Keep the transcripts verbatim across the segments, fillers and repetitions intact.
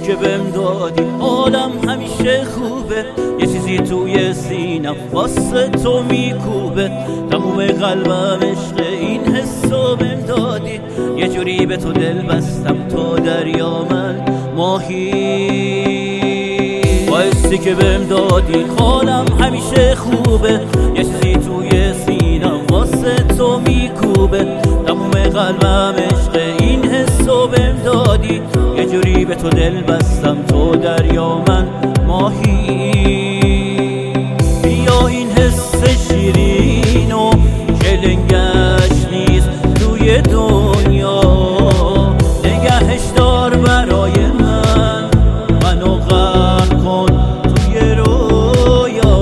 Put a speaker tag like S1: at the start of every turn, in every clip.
S1: که بهم دادی حالم همیشه خوبه، یه چیزی توی سینم واسه تو میکوبه، تموم قلبم عشق این حسو بهم دادی، یه جوری به تو دل بستم تو دریا من ماهی. باعثی که بهم دادی حالم همیشه خوبه، یه چیزی توی سینم واسه تو میکوبه، تموم قلبم عشق این حسو بهم دادی، یه جوری به تو دل بستم تو دریا من ماهی. بیا این حس شیرین و جلنگش نیست توی دنیا، نگهش دار برای من، منو غرق کن توی رویا.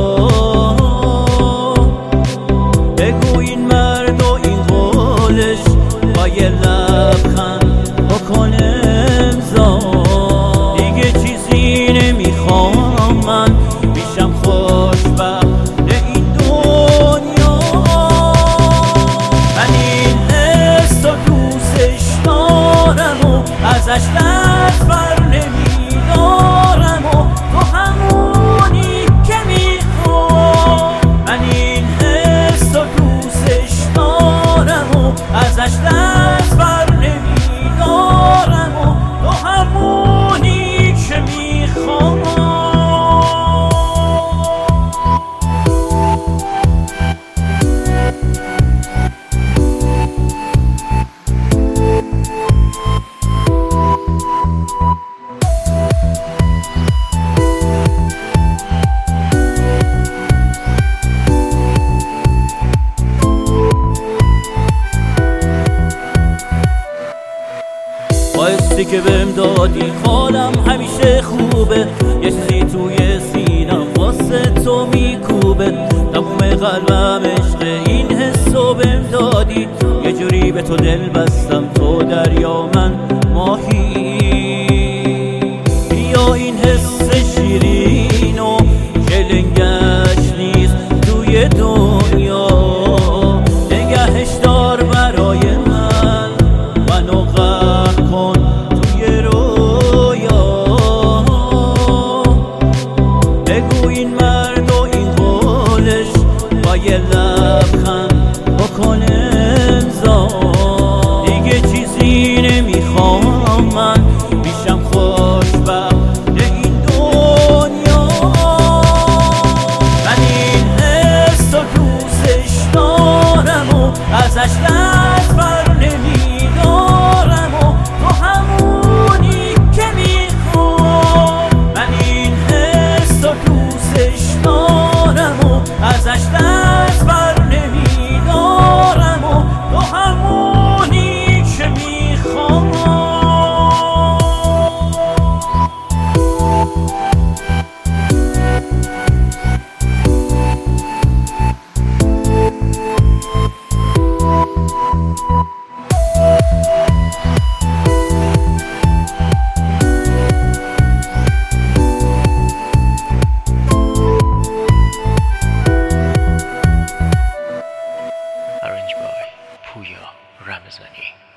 S1: بگو این مرد و این قولش با یه لبخند بکن امضا، دیگه چیزی نمیخوام من، میشم خوشبخت این دنیا. من این حس و دوستش دارم و ازش دست بر نمیدارم و تو همونی که میخوام. من این حس و دوستش دارم و ازش دست بر نمیدارم و تو همونی که میخوام. باعثی که بهم دادی حالم همیشه خوبه، یه چیزی توی سینم واسه تو میکوبه، تموم قلبم عشق این حسو بهم دادی، یه جوری به تو دل بستم تو دریا من ماهی. بیا این حس شیرین و جلنگش نیست توی دنیا، نگهش دار برای من، منو غرق کن توی رویا. بگو این مرد و این قولش با یه لبخند بکن امضا، دیگه چیزی نمیخوام من، میشم خوشبخت این دنیا. من این حس و دوستش دارم و ازش دست بر نمیدارم و تو همونی که میخوام. من این حس و دوستش دارم و ازش دست بر نمیدارم و تو همونی که میخوام.
S2: Arranged by Puya Ramazani.